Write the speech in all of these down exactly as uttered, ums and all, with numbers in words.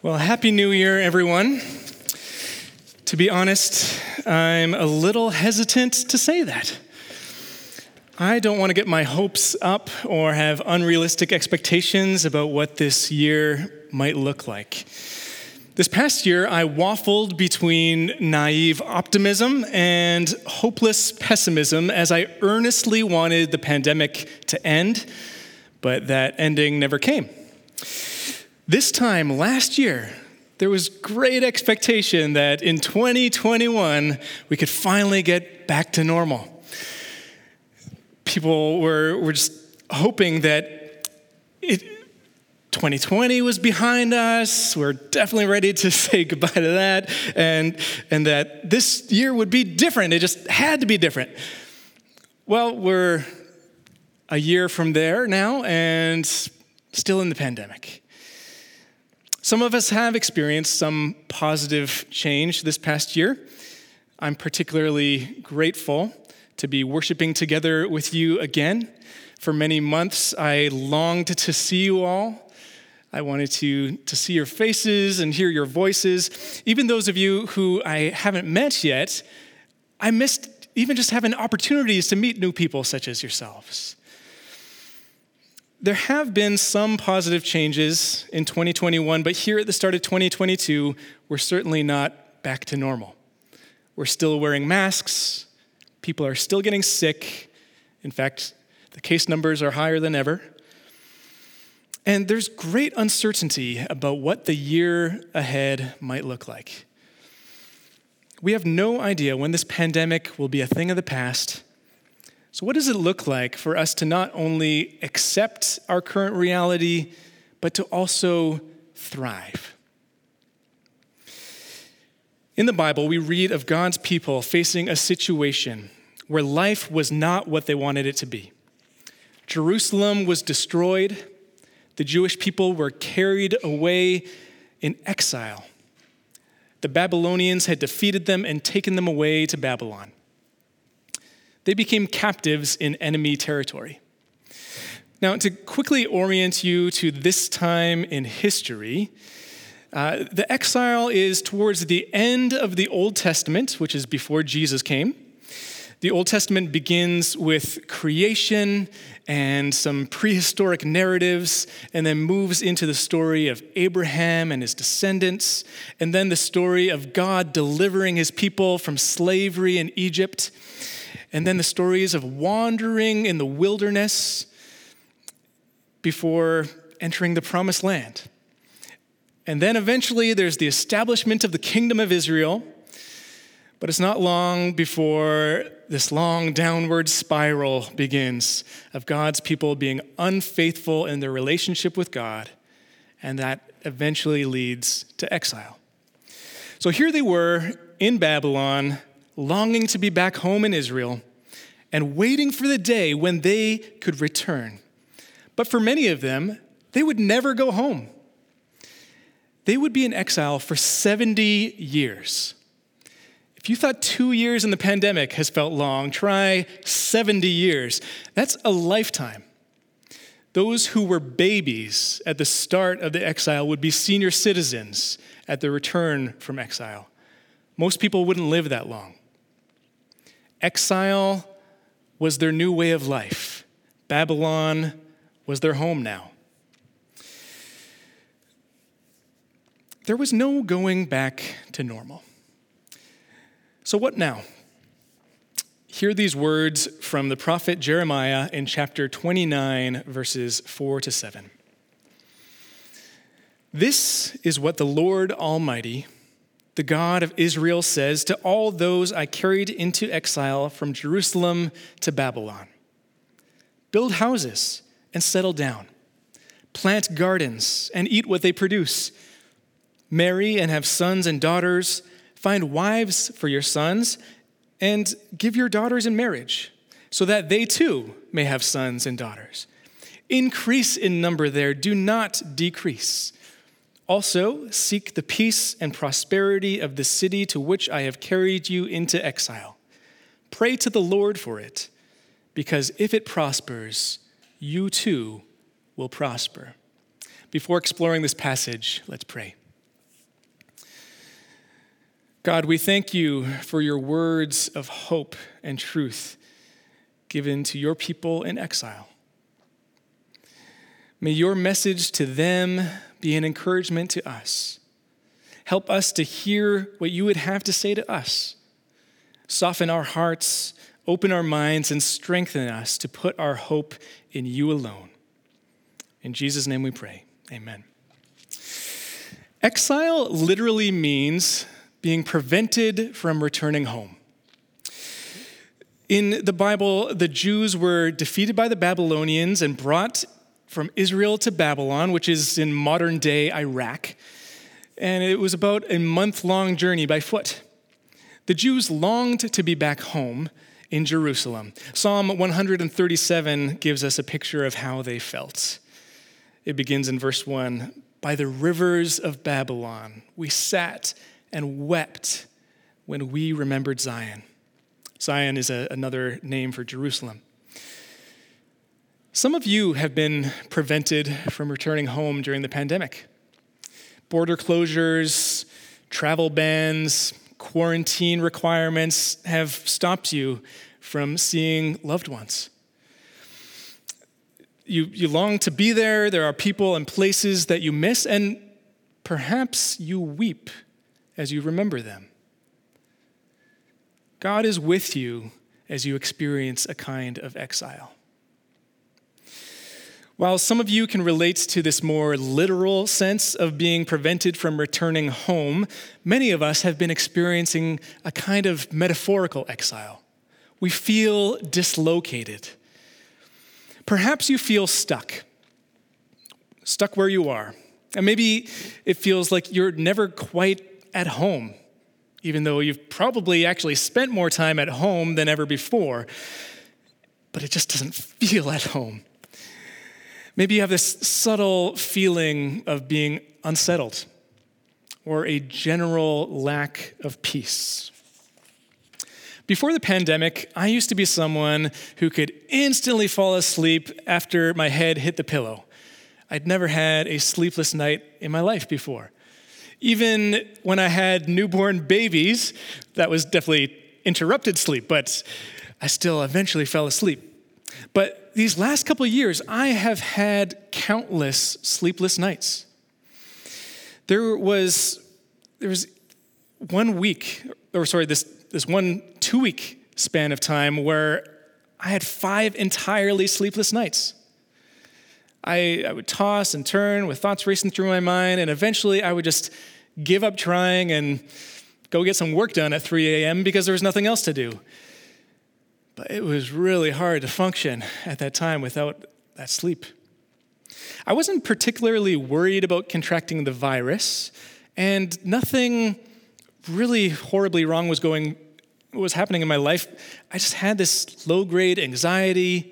Well, Happy New Year, everyone. To be honest, I'm a little hesitant to say that. I don't want to get my hopes up or have unrealistic expectations about what this year might look like. This past year, I waffled between naive optimism and hopeless pessimism as I earnestly wanted the pandemic to end, but that ending never came. This time last year, there was great expectation that in twenty twenty-one, we could finally get back to normal. People were, were just hoping that it, twenty twenty was behind us. We're definitely ready to say goodbye to that, and, and that this year would be different. It just had to be different. Well, we're a year from there now, and still in the pandemic. Some of us have experienced some positive change this past year. I'm particularly grateful to be worshiping together with you again. For many months, I longed to see you all. I wanted to, to see your faces and hear your voices. Even those of you who I haven't met yet, I missed even just having opportunities to meet new people such as yourselves. There have been some positive changes in twenty twenty-one, but here at the start of twenty twenty-two, we're certainly not back to normal. We're still wearing masks. People are still getting sick. In fact, the case numbers are higher than ever. And there's great uncertainty about what the year ahead might look like. We have no idea when this pandemic will be a thing of the past. So what does it look like for us to not only accept our current reality, but to also thrive? In the Bible, we read of God's people facing a situation where life was not what they wanted it to be. Jerusalem was destroyed. The Jewish people were carried away in exile. The Babylonians had defeated them and taken them away to Babylon. They became captives in enemy territory. Now, to quickly orient you to this time in history, uh, the exile is towards the end of the Old Testament, which is before Jesus came. The Old Testament begins with creation and some prehistoric narratives, and then moves into the story of Abraham and his descendants, and then the story of God delivering his people from slavery in Egypt. And then the stories of wandering in the wilderness before entering the promised land. And then eventually there's the establishment of the kingdom of Israel. But it's not long before this long downward spiral begins of God's people being unfaithful in their relationship with God. And that eventually leads to exile. So here they were in Babylon, longing to be back home in Israel and waiting for the day when they could return. But for many of them, they would never go home. They would be in exile for seventy years. If you thought two years in the pandemic has felt long, try seventy years. That's a lifetime. Those who were babies at the start of the exile would be senior citizens at the return from exile. Most people wouldn't live that long. Exile was their new way of life. Babylon was their home now. There was no going back to normal. So what now? Hear these words from the prophet Jeremiah in chapter twenty-nine, verses four to seven. This is what the Lord Almighty, the God of Israel, says to all those I carried into exile from Jerusalem to Babylon. Build houses and settle down. Plant gardens and eat what they produce. Marry and have sons and daughters. Find wives for your sons and give your daughters in marriage so that they too may have sons and daughters. Increase in number there, do not decrease. Also, seek the peace and prosperity of the city to which I have carried you into exile. Pray to the Lord for it, because if it prospers, you too will prosper. Before exploring this passage, let's pray. God, we thank you for your words of hope and truth given to your people in exile. May your message to them be an encouragement to us. Help us to hear what you would have to say to us. Soften our hearts, open our minds, and strengthen us to put our hope in you alone. In Jesus' name we pray, amen. Exile literally means being prevented from returning home. In the Bible, the Jews were defeated by the Babylonians and brought from Israel to Babylon, which is in modern-day Iraq. And it was about a month-long journey by foot. The Jews longed to be back home in Jerusalem. Psalm one thirty-seven gives us a picture of how they felt. It begins in verse one, "By the rivers of Babylon, we sat and wept when we remembered Zion." Zion is a, another name for Jerusalem. Some of you have been prevented from returning home during the pandemic. Border closures, travel bans, quarantine requirements have stopped you from seeing loved ones. You, you long to be there. There are people and places that you miss, and perhaps you weep as you remember them. God is with you as you experience a kind of exile. While some of you can relate to this more literal sense of being prevented from returning home, many of us have been experiencing a kind of metaphorical exile. We feel dislocated. Perhaps you feel stuck, stuck where you are. And maybe it feels like you're never quite at home, even though you've probably actually spent more time at home than ever before, but it just doesn't feel at home. Maybe you have this subtle feeling of being unsettled or a general lack of peace. Before the pandemic, I used to be someone who could instantly fall asleep after my head hit the pillow. I'd never had a sleepless night in my life before. Even when I had newborn babies, that was definitely interrupted sleep, but I still eventually fell asleep. But these last couple of years, I have had countless sleepless nights. There was there was one week, or sorry, this, this one two-week span of time where I had five entirely sleepless nights. I, I would toss and turn with thoughts racing through my mind, and eventually I would just give up trying and go get some work done at three a.m. because there was nothing else to do. But it was really hard to function at that time without that sleep. I wasn't particularly worried about contracting the virus, and nothing really horribly wrong was going was happening in my life. I just had this low-grade anxiety.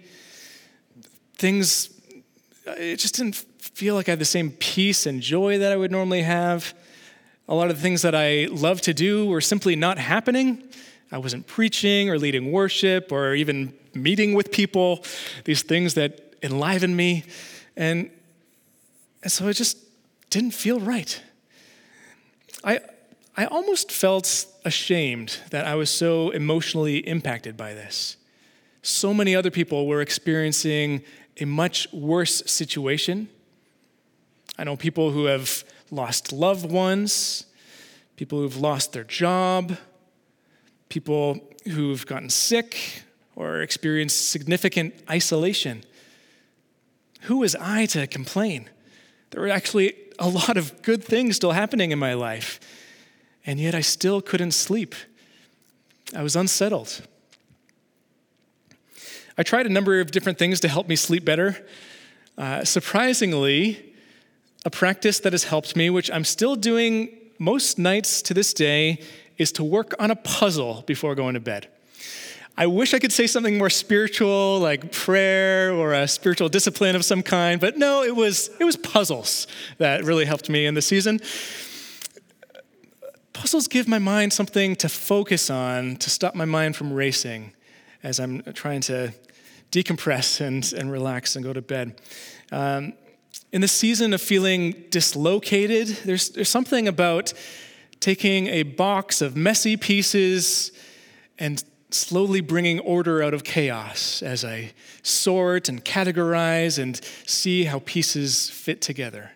Things, it just didn't feel like I had the same peace and joy that I would normally have. A lot of the things that I love to do were simply not happening. I wasn't preaching or leading worship or even meeting with people, these things that enliven me. And, and so it just didn't feel right. I, I almost felt ashamed that I was so emotionally impacted by this. So many other people were experiencing a much worse situation. I know people who have lost loved ones, people who've lost their job, people who've gotten sick or experienced significant isolation. Who was I to complain? There were actually a lot of good things still happening in my life, and yet I still couldn't sleep. I was unsettled. I tried a number of different things to help me sleep better. Uh, surprisingly, a practice that has helped me, which I'm still doing most nights to this day, is to work on a puzzle before going to bed. I wish I could say something more spiritual, like prayer or a spiritual discipline of some kind, but no, it was it was puzzles that really helped me in the season. Puzzles give my mind something to focus on, to stop my mind from racing as I'm trying to decompress and, and relax and go to bed. Um, in the season of feeling dislocated, there's there's something about taking a box of messy pieces and slowly bringing order out of chaos as I sort and categorize and see how pieces fit together.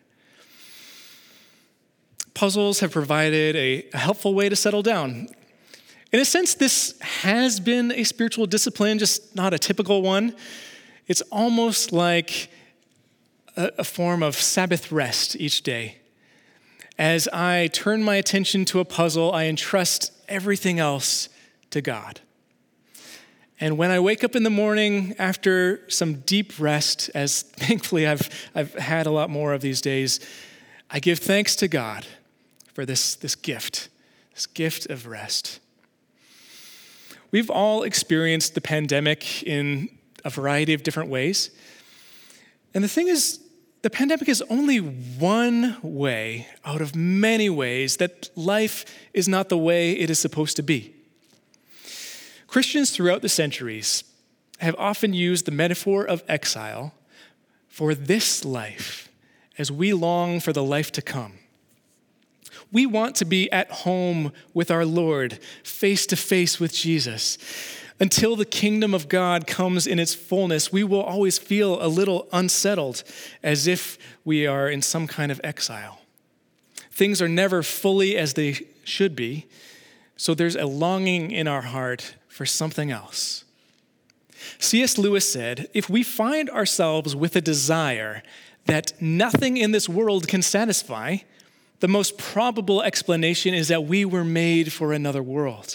Puzzles have provided a, a helpful way to settle down. In a sense, this has been a spiritual discipline, just not a typical one. It's almost like a, a form of Sabbath rest each day. As I turn my attention to a puzzle, I entrust everything else to God. And when I wake up in the morning after some deep rest, as thankfully I've, I've had a lot more of these days, I give thanks to God for this, this gift, this gift of rest. We've all experienced the pandemic in a variety of different ways. And the thing is, the pandemic is only one way out of many ways that life is not the way it is supposed to be. Christians throughout the centuries have often used the metaphor of exile for this life as we long for the life to come. We want to be at home with our Lord, face to face with Jesus. Until the kingdom of God comes in its fullness, we will always feel a little unsettled, as if we are in some kind of exile. Things are never fully as they should be, so there's a longing in our heart for something else. C S Lewis said, if we find ourselves with a desire that nothing in this world can satisfy, the most probable explanation is that we were made for another world.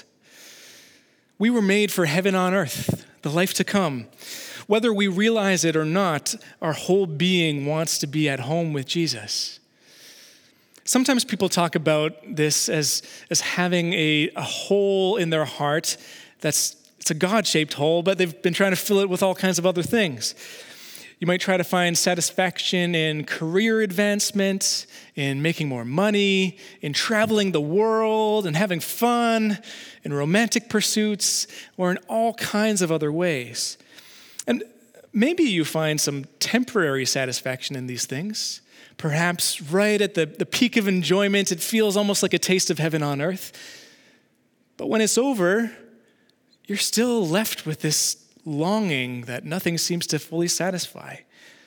We were made for heaven on earth, the life to come. Whether we realize it or not, our whole being wants to be at home with Jesus. Sometimes people talk about this as, as having a, a hole in their heart that's it's a God-shaped hole, but they've been trying to fill it with all kinds of other things. You might try to find satisfaction in career advancement, in making more money, in traveling the world and having fun, in romantic pursuits, or in all kinds of other ways. And maybe you find some temporary satisfaction in these things. Perhaps right at the, the peak of enjoyment, it feels almost like a taste of heaven on earth. But when it's over, you're still left with this longing that nothing seems to fully satisfy.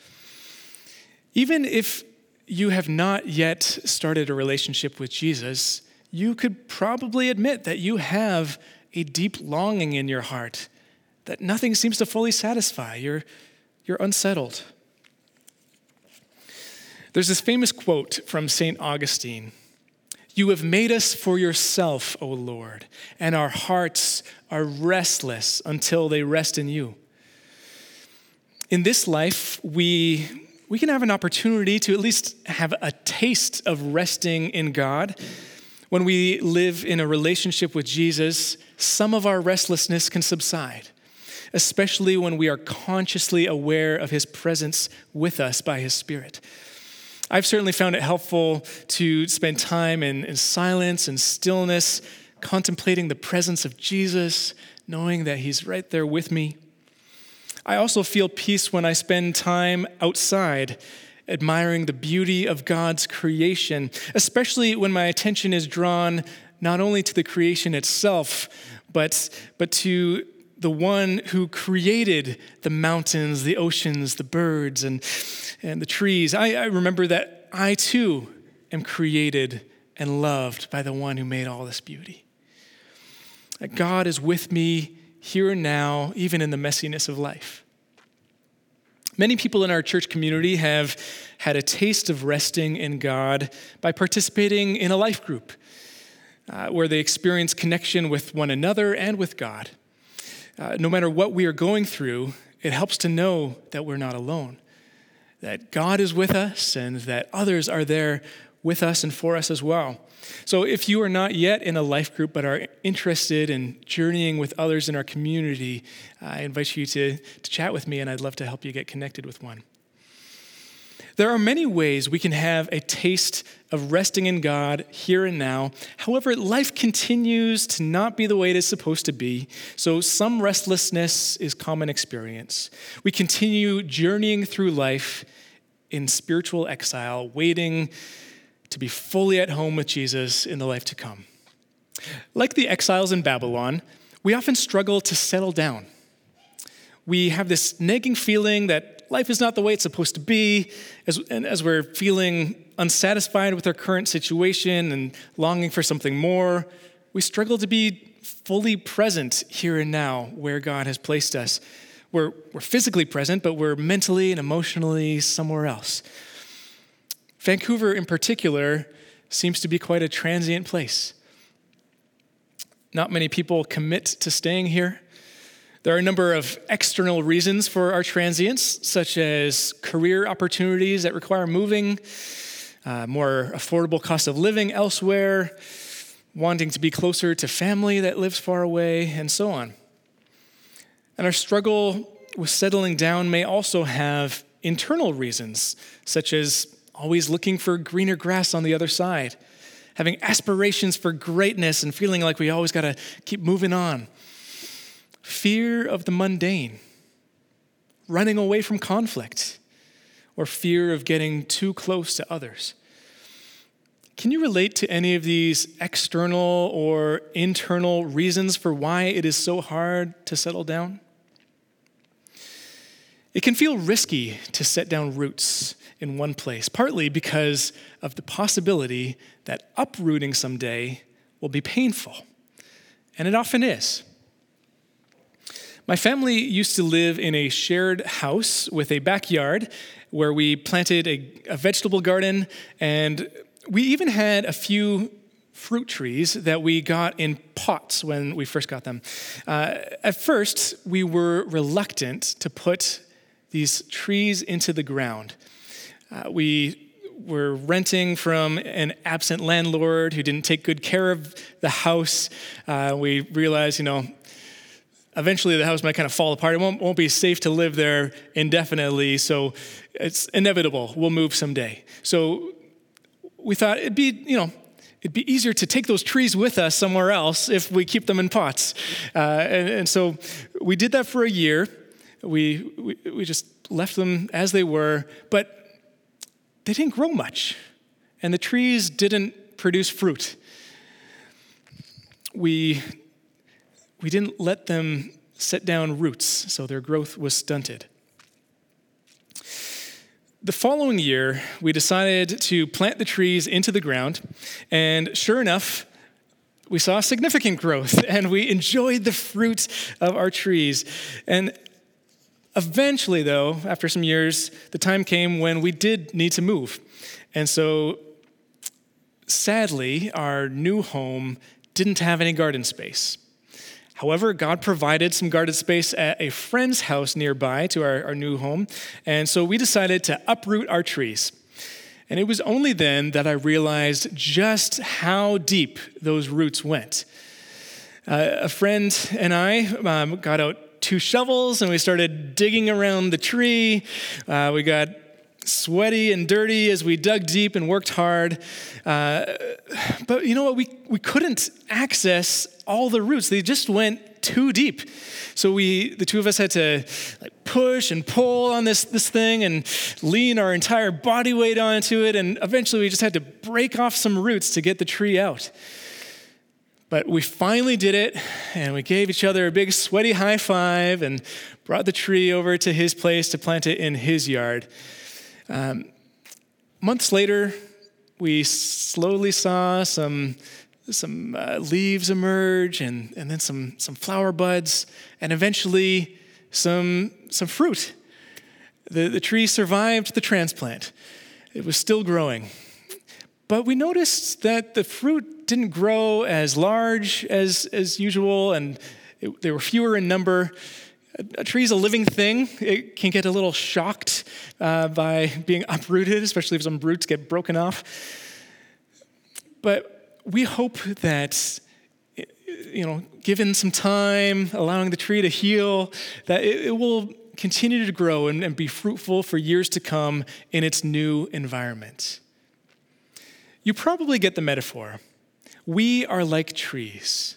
Even if you have not yet started a relationship with Jesus, you could probably admit that you have a deep longing in your heart that nothing seems to fully satisfy. You're, you're unsettled. There's this famous quote from Saint Augustine. You have made us for yourself, O Lord, and our hearts are restless until they rest in you. In this life, we, we can have an opportunity to at least have a taste of resting in God. When we live in a relationship with Jesus, some of our restlessness can subside, especially when we are consciously aware of his presence with us by his Spirit. I've certainly found it helpful to spend time in, in silence and stillness, contemplating the presence of Jesus, knowing that he's right there with me. I also feel peace when I spend time outside, admiring the beauty of God's creation, especially when my attention is drawn not only to the creation itself, but, but to the one who created the mountains, the oceans, the birds, and, and the trees. I, I remember that I too am created and loved by the one who made all this beauty. That God is with me here and now, even in the messiness of life. Many people in our church community have had a taste of resting in God by participating in a life group uh, where they experience connection with one another and with God. Uh, no matter what we are going through, it helps to know that we're not alone, that God is with us and that others are there with us and for us as well. So if you are not yet in a life group but are interested in journeying with others in our community, I invite you to, to chat with me, and I'd love to help you get connected with one. There are many ways we can have a taste of resting in God here and now. However, life continues to not be the way it is supposed to be, so some restlessness is common experience. We continue journeying through life in spiritual exile, waiting to be fully at home with Jesus in the life to come. Like the exiles in Babylon, we often struggle to settle down. We have this nagging feeling that life is not the way it's supposed to be, as, and as we're feeling unsatisfied with our current situation and longing for something more, we struggle to be fully present here and now where God has placed us. We're, we're physically present, but we're mentally and emotionally somewhere else. Vancouver in particular seems to be quite a transient place. Not many people commit to staying here. There are a number of external reasons for our transience, such as career opportunities that require moving, uh, more affordable cost of living elsewhere, wanting to be closer to family that lives far away, and so on. And our struggle with settling down may also have internal reasons, such as always looking for greener grass on the other side, having aspirations for greatness and feeling like we always got to keep moving on. Fear of the mundane, running away from conflict, or fear of getting too close to others. Can you relate to any of these external or internal reasons for why it is so hard to settle down? It can feel risky to set down roots in one place, partly because of the possibility that uprooting someday will be painful, and it often is. My family used to live in a shared house with a backyard where we planted a, a vegetable garden, and we even had a few fruit trees that we got in pots when we first got them. Uh, at first, we were reluctant to put these trees into the ground. Uh, we were renting from an absent landlord who didn't take good care of the house. Uh, we realized, you know, eventually the house might kind of fall apart. It won't, won't be safe to live there indefinitely, so it's inevitable. We'll move someday. So we thought it'd be, you know, it'd be easier to take those trees with us somewhere else if we keep them in pots. Uh, and, and so we did that for a year. We, we we just left them as they were, but they didn't grow much, and the trees didn't produce fruit. We we didn't let them set down roots, so their growth was stunted. The following year, we decided to plant the trees into the ground, and sure enough, we saw significant growth, and we enjoyed the fruit of our trees. And eventually, though, after some years, the time came when we did need to move. And so, sadly, our new home didn't have any garden space. However, God provided some garden space at a friend's house nearby to our, our new home, and so we decided to uproot our trees. And it was only then that I realized just how deep those roots went. Uh, a friend and I um, got out two shovels, and we started digging around the tree. Uh, we got sweaty and dirty as we dug deep and worked hard. Uh, but you know what? We, we couldn't access all the roots. They just went too deep. So we, the two of us had to like push and pull on this, this thing and lean our entire body weight onto it. And eventually we just had to break off some roots to get the tree out. But we finally did it, and we gave each other a big sweaty high five and brought the tree over to his place to plant it in his yard. Um, months later, we slowly saw some some uh, leaves emerge, and, and then some some flower buds, and eventually some some fruit. The, the tree survived the transplant. It was still growing. But we noticed that the fruit didn't grow as large as, as usual, and it, they were fewer in number. A tree is a living thing. It can get a little shocked uh, by being uprooted, especially if some roots get broken off. But we hope that, you know, given some time, allowing the tree to heal, that it, it will continue to grow and, and be fruitful for years to come in its new environment. You probably get the metaphor. We are like trees.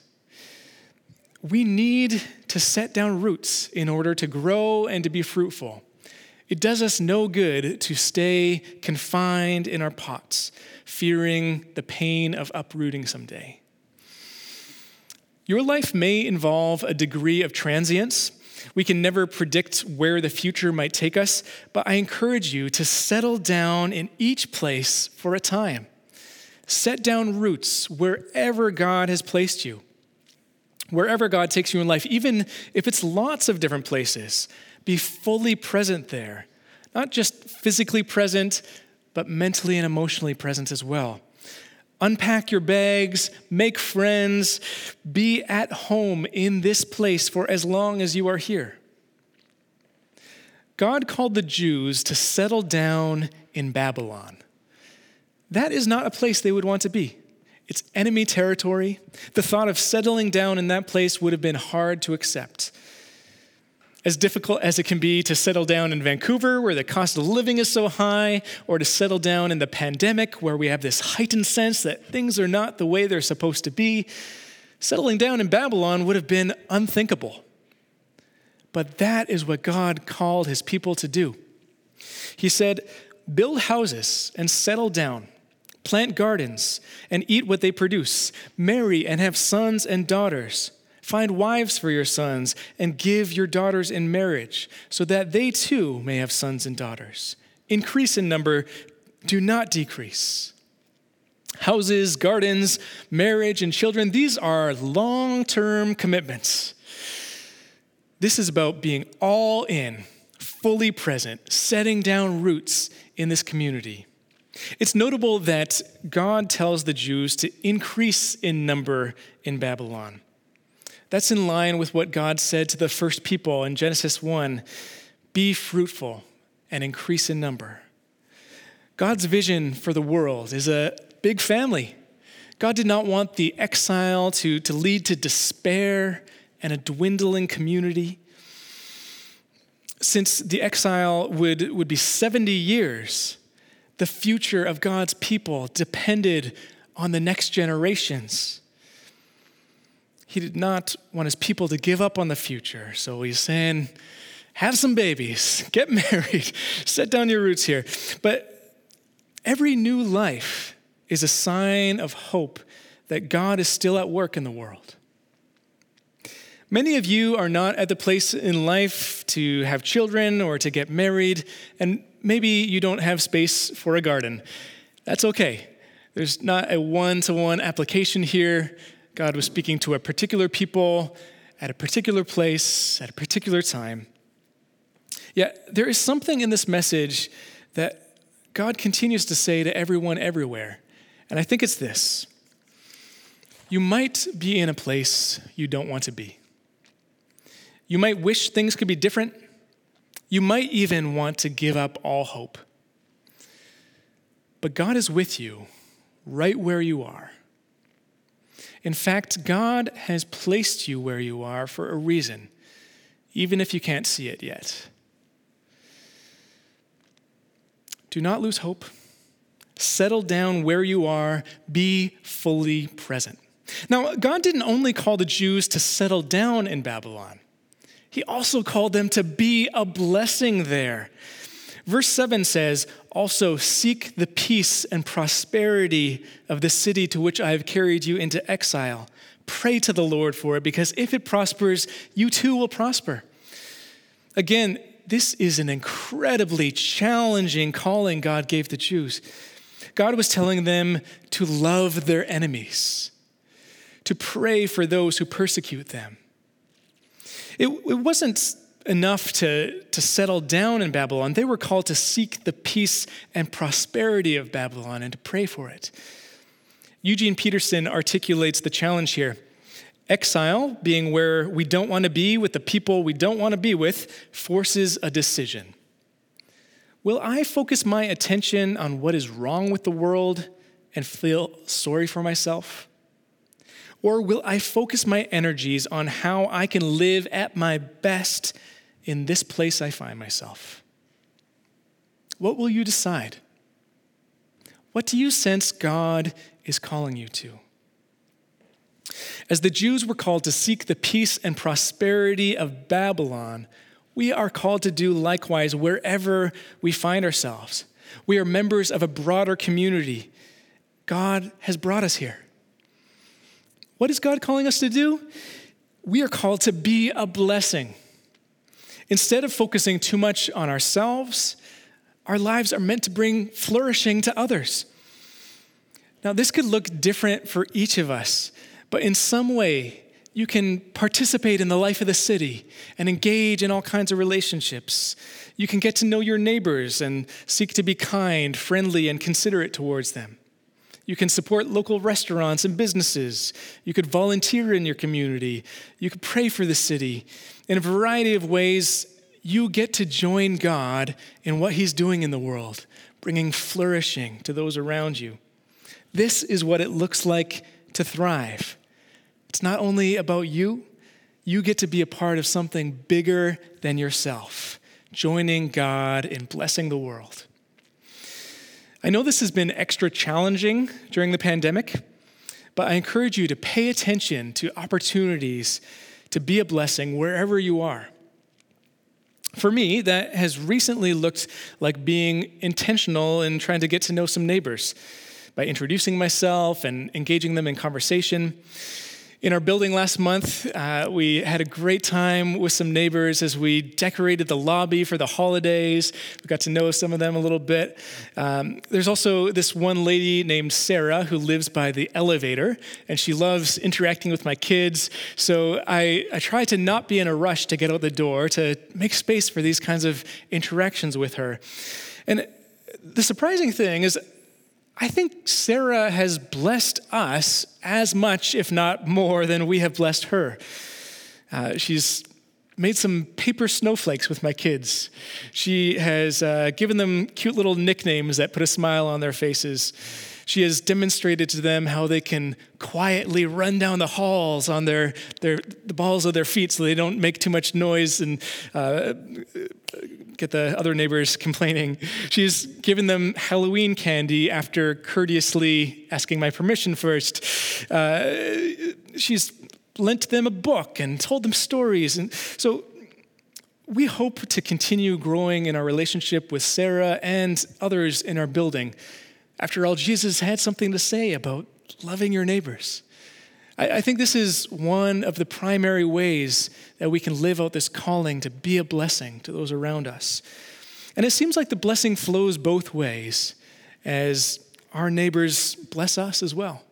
We need to set down roots in order to grow and to be fruitful. It does us no good to stay confined in our pots, fearing the pain of uprooting someday. Your life may involve a degree of transience. We can never predict where the future might take us, but I encourage you to settle down in each place for a time. Set down roots wherever God has placed you. Wherever God takes you in life, even if it's lots of different places, be fully present there. Not just physically present, but mentally and emotionally present as well. Unpack your bags, make friends, be at home in this place for as long as you are here. God called the Jews to settle down in Babylon. That is not a place they would want to be. It's enemy territory. The thought of settling down in that place would have been hard to accept. As difficult as it can be to settle down in Vancouver, where the cost of living is so high, or to settle down in the pandemic, where we have this heightened sense that things are not the way they're supposed to be, settling down in Babylon would have been unthinkable. But that is what God called his people to do. He said, build houses and settle down, plant gardens and eat what they produce, marry and have sons and daughters. Find wives for your sons and give your daughters in marriage so that they too may have sons and daughters. Increase in number, do not decrease. Houses, gardens, marriage, and children, these are long-term commitments. This is about being all in, fully present, setting down roots in this community. It's notable that God tells the Jews to increase in number in Babylon. That's in line with what God said to the first people in Genesis one, be fruitful and increase in number. God's vision for the world is a big family. God did not want the exile to, to lead to despair and a dwindling community. Since the exile would, would be seventy years, the future of God's people depended on the next generations. He did not want his people to give up on the future. So he's saying, have some babies, get married, set down your roots here. But every new life is a sign of hope that God is still at work in the world. Many of you are not at the place in life to have children or to get married, and maybe you don't have space for a garden. That's okay. There's not a one-to-one application here. God was speaking to a particular people at a particular place at a particular time. Yet there is something in this message that God continues to say to everyone everywhere. And I think it's this. You might be in a place you don't want to be. You might wish things could be different. You might even want to give up all hope. But God is with you right where you are. In fact, God has placed you where you are for a reason, even if you can't see it yet. Do not lose hope. Settle down where you are. Be fully present. Now, God didn't only call the Jews to settle down in Babylon. He also called them to be a blessing there. Verse seven says, also seek the peace and prosperity of the city to which I have carried you into exile. Pray to the Lord for it, because if it prospers, you too will prosper. Again, this is an incredibly challenging calling God gave the Jews. God was telling them to love their enemies, to pray for those who persecute them. It, it wasn't enough to, to settle down in Babylon. They were called to seek the peace and prosperity of Babylon and to pray for it. Eugene Peterson articulates the challenge here. Exile, being where we don't want to be with the people we don't want to be with, forces a decision. Will I focus my attention on what is wrong with the world and feel sorry for myself? Or will I focus my energies on how I can live at my best in this place I find myself? What will you decide? What do you sense God is calling you to? As the Jews were called to seek the peace and prosperity of Babylon, we are called to do likewise wherever we find ourselves. We are members of a broader community. God has brought us here. What is God calling us to do? We are called to be a blessing. Instead of focusing too much on ourselves, our lives are meant to bring flourishing to others. Now, this could look different for each of us, but in some way, you can participate in the life of the city and engage in all kinds of relationships. You can get to know your neighbors and seek to be kind, friendly, and considerate towards them. You can support local restaurants and businesses. You could volunteer in your community. You could pray for the city. In a variety of ways, you get to join God in what he's doing in the world, bringing flourishing to those around you. This is what it looks like to thrive. It's not only about you. You get to be a part of something bigger than yourself, joining God in blessing the world. I know this has been extra challenging during the pandemic, but I encourage you to pay attention to opportunities to be a blessing wherever you are. For me, that has recently looked like being intentional in trying to get to know some neighbors by introducing myself and engaging them in conversation. In our building last month, uh, we had a great time with some neighbors as we decorated the lobby for the holidays. We got to know some of them a little bit. Um, there's also this one lady named Sarah who lives by the elevator, and she loves interacting with my kids. So I, I try to not be in a rush to get out the door to make space for these kinds of interactions with her. And the surprising thing is, I think Sarah has blessed us as much, if not more, than we have blessed her. Uh, she's made some paper snowflakes with my kids. She has uh, given them cute little nicknames that put a smile on their faces. She has demonstrated to them how they can quietly run down the halls on their, their the balls of their feet so they don't make too much noise and uh, get the other neighbors complaining. She's given them Halloween candy after courteously asking my permission first. Uh, she's lent them a book and told them stories. And so we hope to continue growing in our relationship with Sarah and others in our building. After all, Jesus had something to say about loving your neighbors. I, I think this is one of the primary ways that we can live out this calling to be a blessing to those around us. And it seems like the blessing flows both ways as our neighbors bless us as well.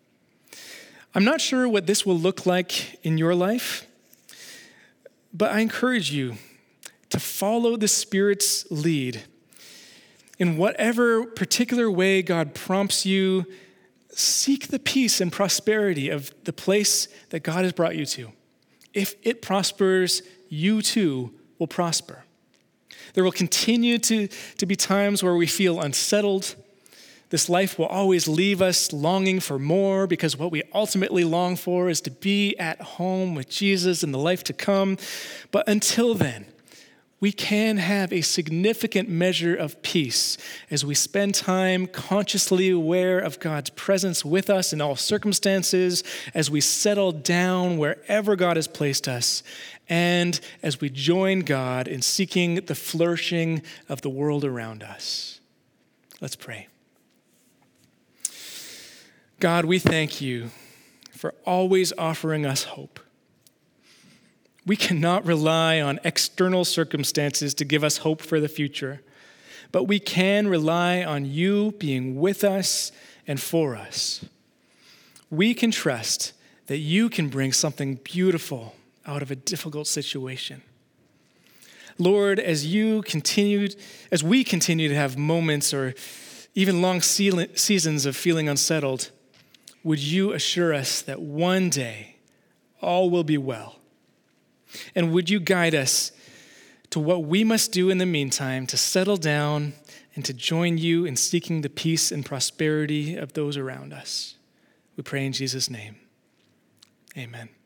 I'm not sure what this will look like in your life, but I encourage you to follow the Spirit's lead. In whatever particular way God prompts you, seek the peace and prosperity of the place that God has brought you to. If it prospers, you too will prosper. There will continue to, to be times where we feel unsettled. This life will always leave us longing for more because what we ultimately long for is to be at home with Jesus in the life to come. But until then, we can have a significant measure of peace as we spend time consciously aware of God's presence with us in all circumstances, as we settle down wherever God has placed us, and as we join God in seeking the flourishing of the world around us. Let's pray. God, we thank you for always offering us hope. We cannot rely on external circumstances to give us hope for the future, but we can rely on you being with us and for us. We can trust that you can bring something beautiful out of a difficult situation. Lord, as you continued, as we continue to have moments or even long seasons of feeling unsettled, would you assure us that one day all will be well? And would you guide us to what we must do in the meantime to settle down and to join you in seeking the peace and prosperity of those around us? We pray in Jesus' name. Amen.